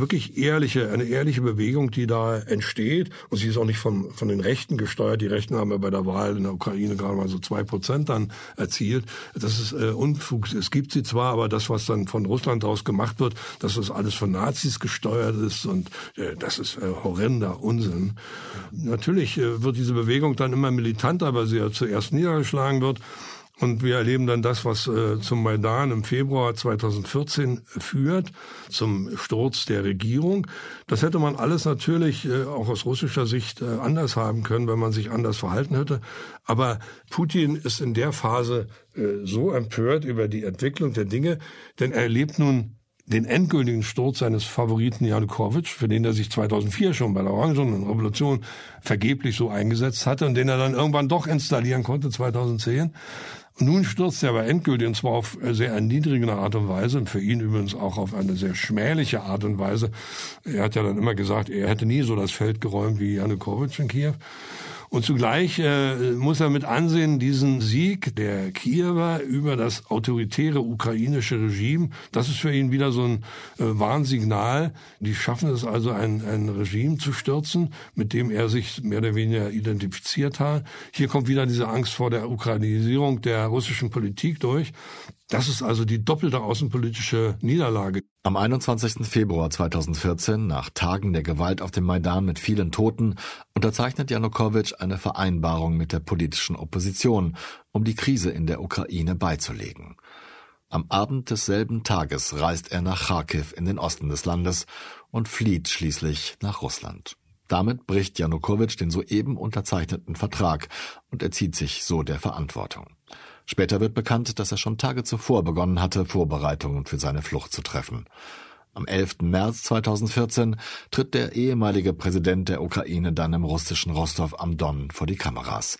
ehrliche Bewegung, die da entsteht. Und sie ist auch nicht von den Rechten gesteuert. Die Rechten haben ja bei der Wahl in der Ukraine gerade mal so 2% dann erzielt. Das ist Unfug. Es gibt sie zwar, aber das, was dann von Russland aus gemacht wird, dass das alles von Nazis gesteuert ist und das ist horrender Unsinn. Natürlich wird diese Bewegung dann immer militanter, weil sie ja zuerst niedergeschlagen wird. Und wir erleben dann das, was zum Maidan im Februar 2014 führt, zum Sturz der Regierung. Das hätte man alles natürlich auch aus russischer Sicht anders haben können, wenn man sich anders verhalten hätte. Aber Putin ist in der Phase so empört über die Entwicklung der Dinge, denn er erlebt nun den endgültigen Sturz seines Favoriten Janukowitsch, für den er sich 2004 schon bei der Orangenen Revolution vergeblich so eingesetzt hatte und den er dann irgendwann doch installieren konnte 2010. Und nun stürzt er aber endgültig, und zwar auf sehr erniedrigende Art und Weise und für ihn übrigens auch auf eine sehr schmähliche Art und Weise. Er hat ja dann immer gesagt, er hätte nie so das Feld geräumt wie Janukowitsch in Kiew. Und zugleich muss er mit ansehen, diesen Sieg der Kiewer über das autoritäre ukrainische Regime, das ist für ihn wieder so ein Warnsignal. Die schaffen es also, ein Regime zu stürzen, mit dem er sich mehr oder weniger identifiziert hat. Hier kommt wieder diese Angst vor der Ukrainisierung der russischen Politik durch. Das ist also die doppelte außenpolitische Niederlage. Am 21. Februar 2014, nach Tagen der Gewalt auf dem Maidan mit vielen Toten, unterzeichnet Janukowitsch eine Vereinbarung mit der politischen Opposition, um die Krise in der Ukraine beizulegen. Am Abend desselben Tages reist er nach Charkiw in den Osten des Landes und flieht schließlich nach Russland. Damit bricht Janukowitsch den soeben unterzeichneten Vertrag und entzieht sich so der Verantwortung. Später wird bekannt, dass er schon Tage zuvor begonnen hatte, Vorbereitungen für seine Flucht zu treffen. Am 11. März 2014 tritt der ehemalige Präsident der Ukraine dann im russischen Rostow am Don vor die Kameras.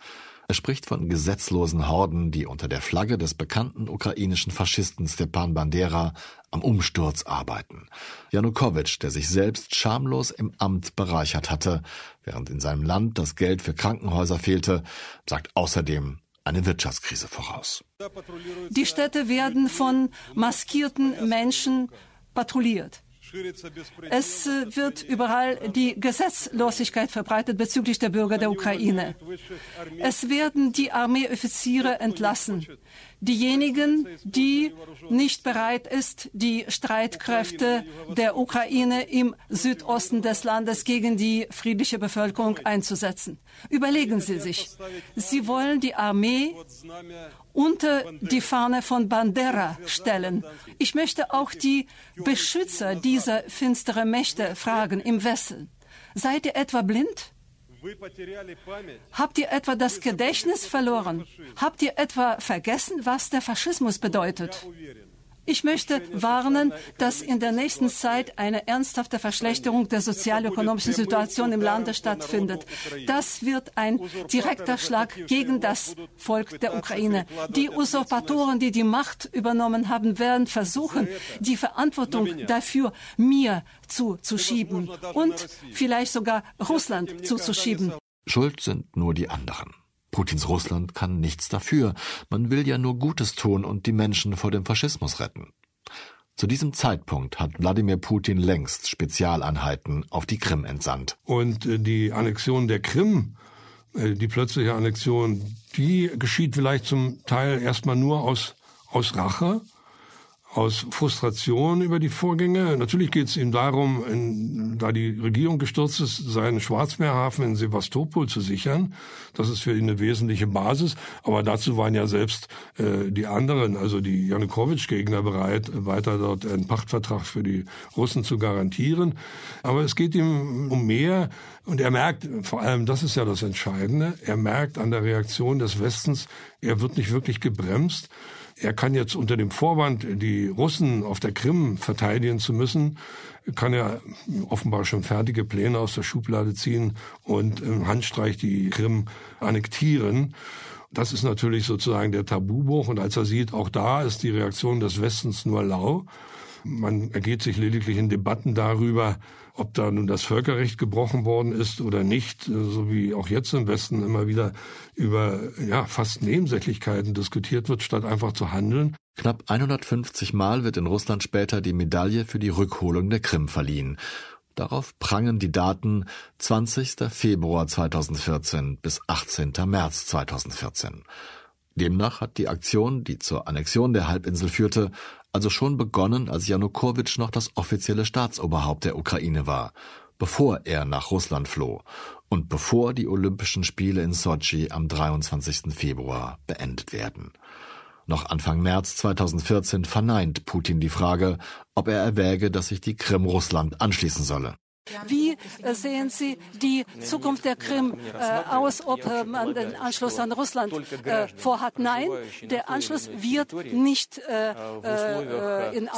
Er spricht von gesetzlosen Horden, die unter der Flagge des bekannten ukrainischen Faschisten Stepan Bandera am Umsturz arbeiten. Janukowitsch, der sich selbst schamlos im Amt bereichert hatte, während in seinem Land das Geld für Krankenhäuser fehlte, sagt außerdem eine Wirtschaftskrise voraus. Die Städte werden von maskierten Menschen patrouilliert. Es wird überall die Gesetzlosigkeit verbreitet bezüglich der Bürger der Ukraine. Es werden die Armeeoffiziere entlassen. Diejenigen, die nicht bereit ist, die Streitkräfte der Ukraine im Südosten des Landes gegen die friedliche Bevölkerung einzusetzen. Überlegen Sie sich. Sie wollen die Armee unter die Fahne von Bandera stellen. Ich möchte auch die Beschützer dieser finsteren Mächte fragen im Westen. Seid ihr etwa blind? Habt ihr etwa das Gedächtnis verloren? Habt ihr etwa vergessen, was der Faschismus bedeutet? Ich möchte warnen, dass in der nächsten Zeit eine ernsthafte Verschlechterung der sozialökonomischen Situation im Lande stattfindet. Das wird ein direkter Schlag gegen das Volk der Ukraine. Die Usurpatoren, die die Macht übernommen haben, werden versuchen, die Verantwortung dafür mir zuzuschieben und vielleicht sogar Russland zuzuschieben. Schuld sind nur die anderen. Putins Russland kann nichts dafür. Man will ja nur Gutes tun und die Menschen vor dem Faschismus retten. Zu diesem Zeitpunkt hat Wladimir Putin längst Spezialeinheiten auf die Krim entsandt. Und die Annexion der Krim, die plötzliche Annexion, die geschieht vielleicht zum Teil erstmal nur aus Rache, aus Frustration über die Vorgänge. Natürlich geht es ihm darum, da die Regierung gestürzt ist, seinen Schwarzmeerhafen in Sewastopol zu sichern. Das ist für ihn eine wesentliche Basis. Aber dazu waren ja selbst die anderen, also die Janukowitsch-Gegner, bereit, weiter dort einen Pachtvertrag für die Russen zu garantieren. Aber es geht ihm um mehr. Und er merkt, vor allem, das ist ja das Entscheidende, er merkt an der Reaktion des Westens, er wird nicht wirklich gebremst. Er kann jetzt unter dem Vorwand, die Russen auf der Krim verteidigen zu müssen, kann er offenbar schon fertige Pläne aus der Schublade ziehen und im Handstreich die Krim annektieren. Das ist natürlich sozusagen der Tabubruch. Und als er sieht, auch da ist die Reaktion des Westens nur lau. Man ergeht sich lediglich in Debatten darüber, ob da nun das Völkerrecht gebrochen worden ist oder nicht, so wie auch jetzt im Westen immer wieder über fast Nebensächlichkeiten diskutiert wird, statt einfach zu handeln. Knapp 150 Mal wird in Russland später die Medaille für die Rückholung der Krim verliehen. Darauf prangen die Daten 20. Februar 2014 bis 18. März 2014. Demnach hat die Aktion, die zur Annexion der Halbinsel führte, also schon begonnen, als Janukowitsch noch das offizielle Staatsoberhaupt der Ukraine war, bevor er nach Russland floh und bevor die Olympischen Spiele in Sotschi am 23. Februar beendet werden. Noch Anfang März 2014 verneint Putin die Frage, ob er erwäge, dass sich die Krim Russland anschließen solle. Wie sehen Sie die Zukunft der Krim aus, ob man den Anschluss an Russland vorhat? Nein, der Anschluss wird nicht in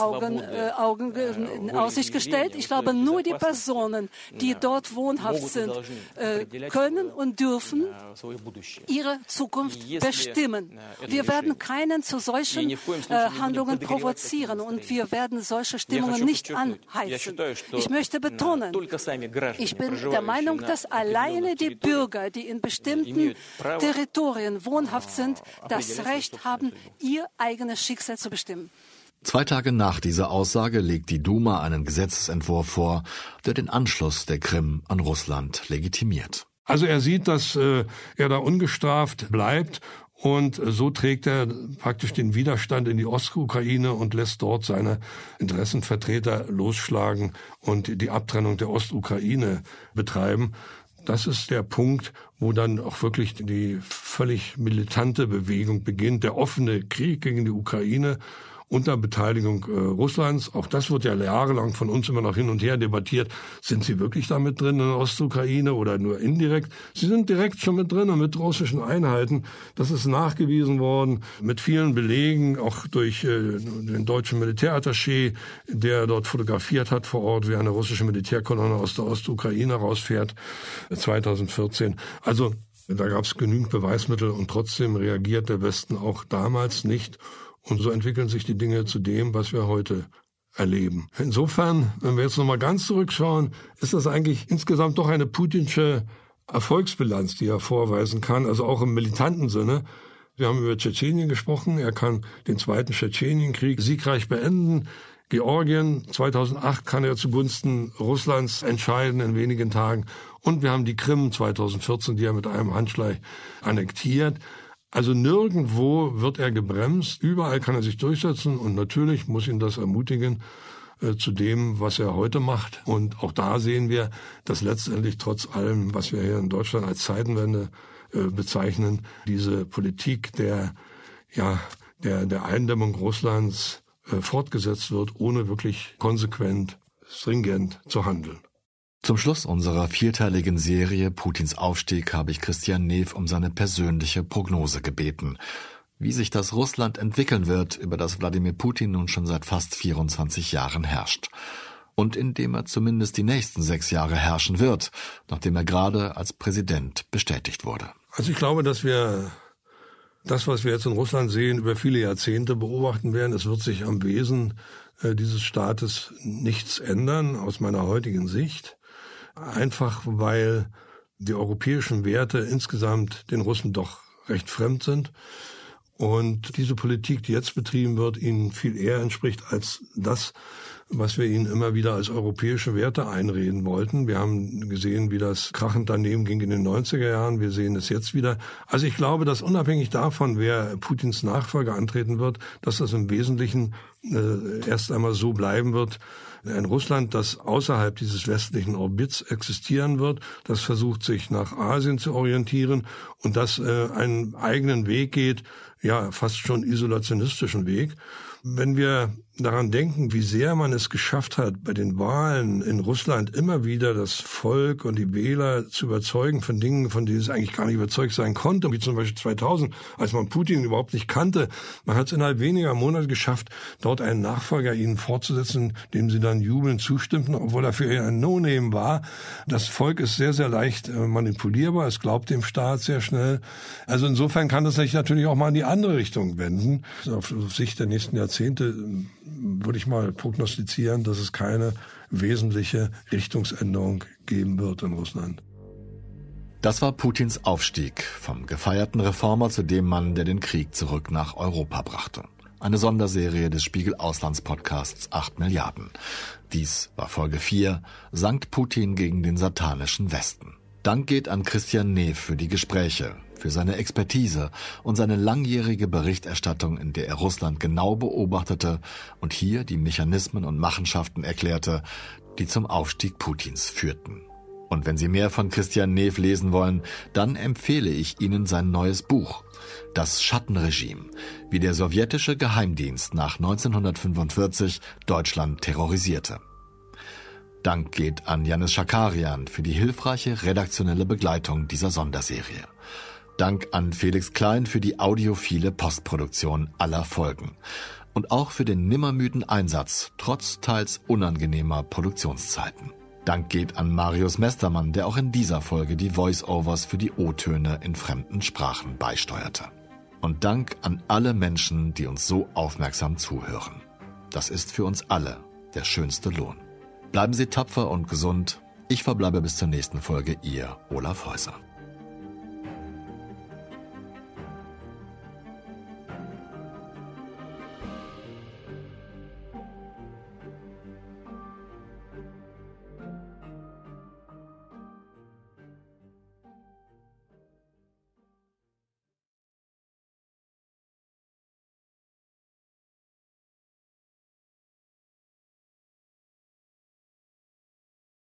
Aussicht gestellt. Ich glaube, nur die Personen, die dort wohnhaft sind, können und dürfen ihre Zukunft bestimmen. Wir werden keinen zu solchen Handlungen provozieren und wir werden solche Stimmungen nicht anheizen. Ich möchte betonen, ich bin der Meinung, dass alleine die Bürger, die in bestimmten Territorien wohnhaft sind, das Recht haben, ihr eigenes Schicksal zu bestimmen. 2 Tage nach dieser Aussage legt die Duma einen Gesetzesentwurf vor, der den Anschluss der Krim an Russland legitimiert. Also er sieht, dass er da ungestraft bleibt. Und so trägt er praktisch den Widerstand in die Ostukraine und lässt dort seine Interessenvertreter losschlagen und die Abtrennung der Ostukraine betreiben. Das ist der Punkt, wo dann auch wirklich die völlig militante Bewegung beginnt, der offene Krieg gegen die Ukraine unter Beteiligung Russlands. Auch das wird ja jahrelang von uns immer noch hin und her debattiert. Sind sie wirklich da mit drin in der Ostukraine oder nur indirekt? Sie sind direkt schon mit drin und mit russischen Einheiten. Das ist nachgewiesen worden mit vielen Belegen, auch durch den deutschen Militärattaché, der dort fotografiert hat vor Ort, wie eine russische Militärkolonne aus der Ostukraine rausfährt, 2014. Also Da gab es genügend Beweismittel und trotzdem reagiert der Westen auch damals nicht. Und so entwickeln sich die Dinge zu dem, was wir heute erleben. Insofern, wenn wir jetzt nochmal ganz zurückschauen, ist das eigentlich insgesamt doch eine putinsche Erfolgsbilanz, die er vorweisen kann, also auch im militanten Sinne. Wir haben über Tschetschenien gesprochen. Er kann den zweiten Tschetschenienkrieg siegreich beenden. Georgien 2008 kann er zugunsten Russlands entscheiden in wenigen Tagen. Und wir haben die Krim 2014, die er mit einem Handschlag annektiert. Also nirgendwo wird er gebremst. Überall kann er sich durchsetzen. Und natürlich muss ihn das ermutigen zu dem, was er heute macht. Und auch da sehen wir, dass letztendlich trotz allem, was wir hier in Deutschland als Zeitenwende bezeichnen, diese Politik der Eindämmung Russlands fortgesetzt wird, ohne wirklich konsequent, stringent zu handeln. Zum Schluss unserer vierteiligen Serie Putins Aufstieg habe ich Christian Neff um seine persönliche Prognose gebeten. Wie sich das Russland entwickeln wird, über das Wladimir Putin nun schon seit fast 24 Jahren herrscht. Und in dem er zumindest die nächsten 6 Jahre herrschen wird, nachdem er gerade als Präsident bestätigt wurde. Also ich glaube, dass wir das, was wir jetzt in Russland sehen, über viele Jahrzehnte beobachten werden. Es wird sich am Wesen dieses Staates nichts ändern, aus meiner heutigen Sicht. Einfach weil die europäischen Werte insgesamt den Russen doch recht fremd sind. Und diese Politik, die jetzt betrieben wird, ihnen viel eher entspricht als das, was wir ihnen immer wieder als europäische Werte einreden wollten. Wir haben gesehen, wie das krachend daneben ging in den 90er Jahren. Wir sehen es jetzt wieder. Also ich glaube, dass unabhängig davon, wer Putins Nachfolger antreten wird, dass das im Wesentlichen erst einmal so bleiben wird. Ein Russland, das außerhalb dieses westlichen Orbits existieren wird, das versucht, sich nach Asien zu orientieren und das einen eigenen Weg geht, ja, fast schon isolationistischen Weg. Wenn wir daran denken, wie sehr man es geschafft hat, bei den Wahlen in Russland immer wieder das Volk und die Wähler zu überzeugen von Dingen, von denen es eigentlich gar nicht überzeugt sein konnte, wie zum Beispiel 2000, als man Putin überhaupt nicht kannte. Man hat es innerhalb weniger Monate geschafft, dort einen Nachfolger ihnen fortzusetzen, dem sie dann jubelnd zustimmten, obwohl er für ihr ein No-Name war. Das Volk ist sehr, sehr leicht manipulierbar. Es glaubt dem Staat sehr schnell. Also insofern kann es sich natürlich auch mal in die andere Richtung wenden. Auf Sicht der nächsten Jahrzehnte würde ich mal prognostizieren, dass es keine wesentliche Richtungsänderung geben wird in Russland. Das war Putins Aufstieg, vom gefeierten Reformer zu dem Mann, der den Krieg zurück nach Europa brachte. Eine Sonderserie des Spiegel-Auslandspodcasts 8 Milliarden. Dies war Folge 4, Sankt Putin gegen den satanischen Westen. Dank geht an Christian Neff für die Gespräche, für seine Expertise und seine langjährige Berichterstattung, in der er Russland genau beobachtete und hier die Mechanismen und Machenschaften erklärte, die zum Aufstieg Putins führten. Und wenn Sie mehr von Christian Neff lesen wollen, dann empfehle ich Ihnen sein neues Buch, Das Schattenregime, wie der sowjetische Geheimdienst nach 1945 Deutschland terrorisierte. Dank geht an Janis Schakarian für die hilfreiche redaktionelle Begleitung dieser Sonderserie. Dank an Felix Klein für die audiophile Postproduktion aller Folgen. Und auch für den nimmermüden Einsatz, trotz teils unangenehmer Produktionszeiten. Dank geht an Marius Mestermann, der auch in dieser Folge die Voice-Overs für die O-Töne in fremden Sprachen beisteuerte. Und Dank an alle Menschen, die uns so aufmerksam zuhören. Das ist für uns alle der schönste Lohn. Bleiben Sie tapfer und gesund. Ich verbleibe bis zur nächsten Folge, Ihr Olaf Häuser.